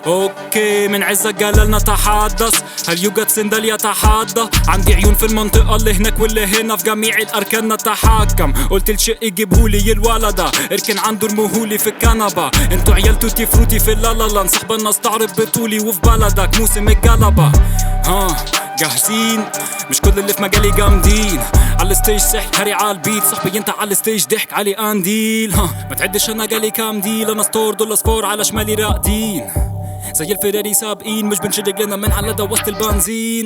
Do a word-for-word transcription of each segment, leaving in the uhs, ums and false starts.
اوكي من عزك قال لنا تحدث، هل يوجد سندل يتحدى؟ عندي عيون في المنطقة اللي هناك واللي هنا، في جميع الاركان نتحكم. قلت الشق يجيبهولي الولدة، اركن عنده رموهولي في الكنبة. انتو عيال توتي فروتي في اللالا، نصاحب الناس تعرف بطولي وفي بلدك موسم الجلبة. ها جاهزين؟ مش كل اللي في مجالي جامدين. على الستيج سحت هاري على البيت، صاحبي انت على الستيج ضحك علي قنديل. ها ما تعدش انا جالي كام ديل، انا ستور دول اصفار على شمالي راقدين زي الفيراري سابقين، مش بنشد رجلنا من على دواسة البنزين.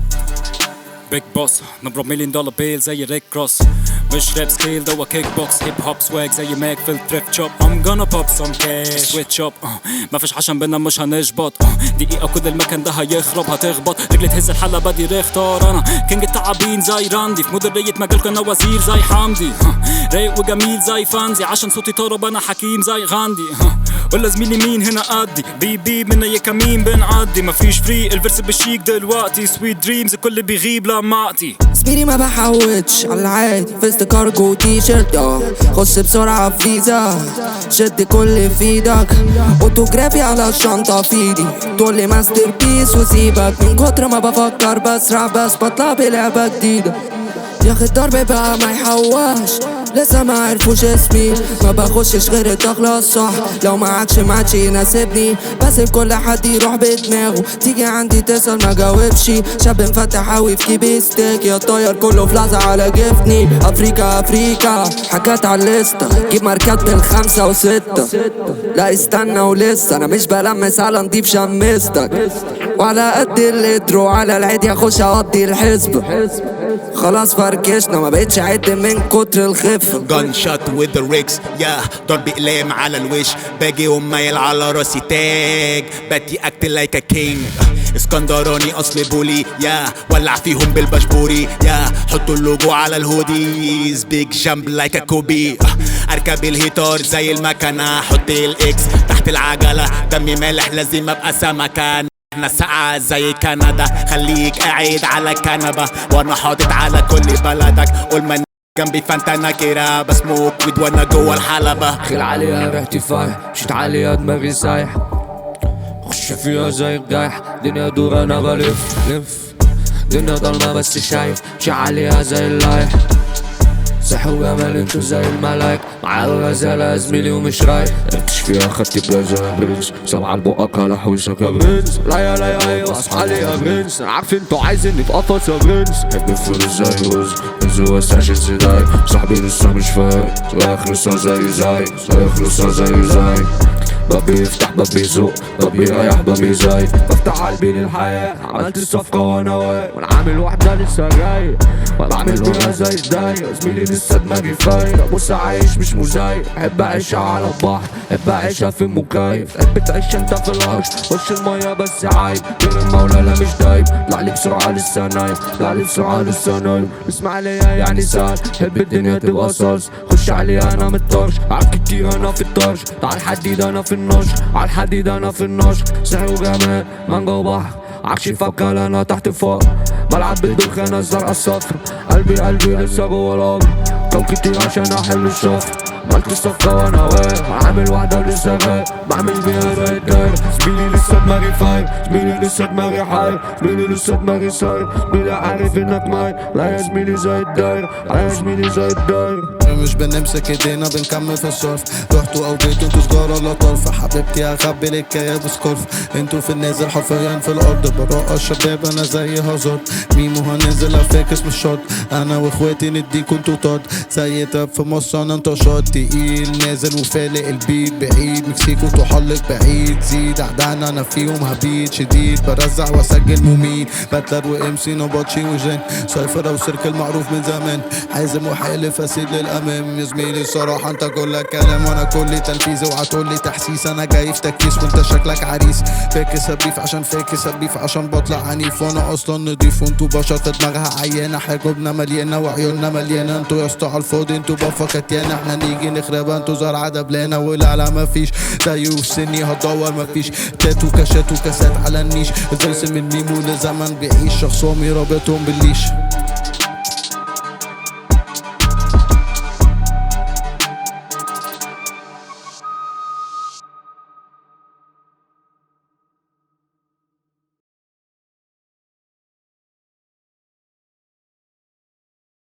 بيج بوس نضرب مليون دولار بيل زي ريك كروس، مش راب سكيل دوا كيك بوكس، هيب هوب سواج زي ماك في التريب شوب. I'm gonna pop some cash switch up. uh. مفيش عشان بينا مش هنشبط. uh. دقيقة كل المكان ده هيخرب هتخبط، رجلي تهز الحلة بدي اختار. انا كينج التعابين زي راندي، في مديرية مجالكوا انا وزير زي حمدي. uh. رايق وجميل زي فانزي، عشان صوتي طرب انا حكيم زي غاندي. uh. ولا زميلي مين هنا قدي، بي بي من اي كمين بنعدي. مفيش فري الفرس بالشيك دلوقتي، سويت دريمز الكل بيغيب لما اعطي. زميلي ما بحوتش على العادي، فيست كارجو تي شيرت اه خش بسرعة فيزا، شد كل في ايدك، اوتوجرافي على الشنطة في ايدي، تقولي ماستر بيس وسيبك. من كتر ما بفكر بسرع بس بطلع بلعبة جديدة. ياخد ضرب بقى ما يحواش، لسه ما عرفوش اسمي، ما بخشش غير تخلص صح. لو معكش معادش يناسبني، بسيب كل حد يروح بدماغه. تيجي عندي تسأل ما جاوبش، شاب مفتح اوي في كيبي ستيك، يا طاير كله فلازة على جفني. افريكا افريكا حكات على الليسته، جيب ماركات بالخمسة وستة. لا استنى ولسه انا مش بلمس على نضيف شمستك، وعلى قد اللتر وعلى العيد اخش اقضي الحسبة. خلاص فركشنا ما بقتش عد من كتر الخفة. جان شوت وذ ذا ريكس يا ضرب اقلام على الوش، باجي ومايل على راسي تاج، باتي اكت لايك ا كينج. اسكندراني اصل بولي يا ولع فيهم بالبشبوري يا حطوا اللوجو على الهوديز، بيج جامب لايك ا كوبي. اركب الهيتار زي المكنه، حط الاكس تحت العجله، دمي مالح لازم ابقى سمكه. احنا ساقعة زي كندا، خليك قاعد على كنبة وانا حاطط على كل بلدك. قول من جنبي فانت نكرة، بسموك ويد وانا جوا الحلبة. خيل عليها ريحتي فايح، مشيت عليها دماغي سايح، خش فيها زي الجايح. دنيا دور انا بلف لف، دنيا ضلمة بس شايف، مشي عليها زي اللايح. صحي وجمال انتو زي الملايك، معايا الغزالة زميلي ومش رايق. قرتش فيها خدت بلازا برنس، سبعة لبقك على حوشك يا برنس. لا يا لا يا ايوه اصحى لي يا برنس، انا عارف انتو عايزيني في قفص يا برنس. حب الفلوس زي رز انزل وسعش الزداي، صاحبي لسه مش فايق، صايخ لسه زي زي صايخ لسه زي زي. بابي يفتح بابي يزق بابي يريح بابي زي، بفتح قلبي للحياة. عملت الصفقة وانا واقف، وانا عامل واحدة لسه جاي، وانا عامل بيها زي الداية. زميلي لسه دماغي فايق، بص عايش مش مزايد، بحب اعيشها على البحر، بحب اعيشها في مكيف. تحب تعيش انت في الارض، خش المية بس عايب، غير المولى لا مش دايب. طلع لي بسرعة لسه نايم، طلع لي بسرعة لسه نايم. اسمع ليا يعني سهل، حب الدنيا تبقى صلص، خش عليها انا متطرش، عارف كتير انا في الطرش. تعال الحديد انا في النشر، عالحديد انا في النشر. سحر وجمال مانجا وبحر، عكش يفكر انا تحت فوق، بلعب بالدخان الزرقاء الصفرا. قلبي قلبي لسه جوا القبر، كم كتير عشان احل الشفر. عملت الصفقة وانا واقف، عامل واحدة لسه غايب، بعمل بيها زي الدايرة. زميلي لسه دماغي فايق، زميلي لسه دماغي حاير، زميلي لسه دماغي صاير. زميلي عارف انك مايل، لا يا زميلي زي الدايرة، لا يا زميلي زي الدايرة. مش بنمسك ايدينا بنكمل في الصرف، رحتوا او جيتوا انتوا سجارة ولا طرف. حبيبتي اخبي لك يا بسكرف، انتوا في النازل حرفيا في الارض. برقص الشباب انا زي هازارد، ميمو هننزل افاكس مش شرط. انا واخواتي نديكوا انتوا طرد، زي تاب في مصر انا انتشرت. تقيل نازل وفالق البيت بعيد، مكسيكو تحلق بعيد. زيد عدان انا فيهم هبيت شديد، برزع واسجل مميت. باتلر وامسي نبطشي وجن، سايفر او سيركل معروف من زمان. حازم وحالف اسيد للامام، يا زميلي الصراحه انت كلك كلام وانا كل تنفيذ. اوعى تقولي تحسيس، انا جاي في تكيس وانت شكلك عريس. فاكس هبيف عشان فاكس هبيف عشان بطلع عنيف، وانا اصلا نضيف وانتوا بشر في دماغها عيانه. حجوبنا مليانه وعيوننا مليانه، انتوا يا اسطى على الفاضي انتوا بفا كتيانه. احنا نيجي نخربها انتوا زرعه دبلانه، والعلا مفيش زيه في سني هتدور مفيش. تاتو كاشات وكاسات على النيش، زي من ميمو لزمن بيعيش، شخصهم رابطهم بالليش.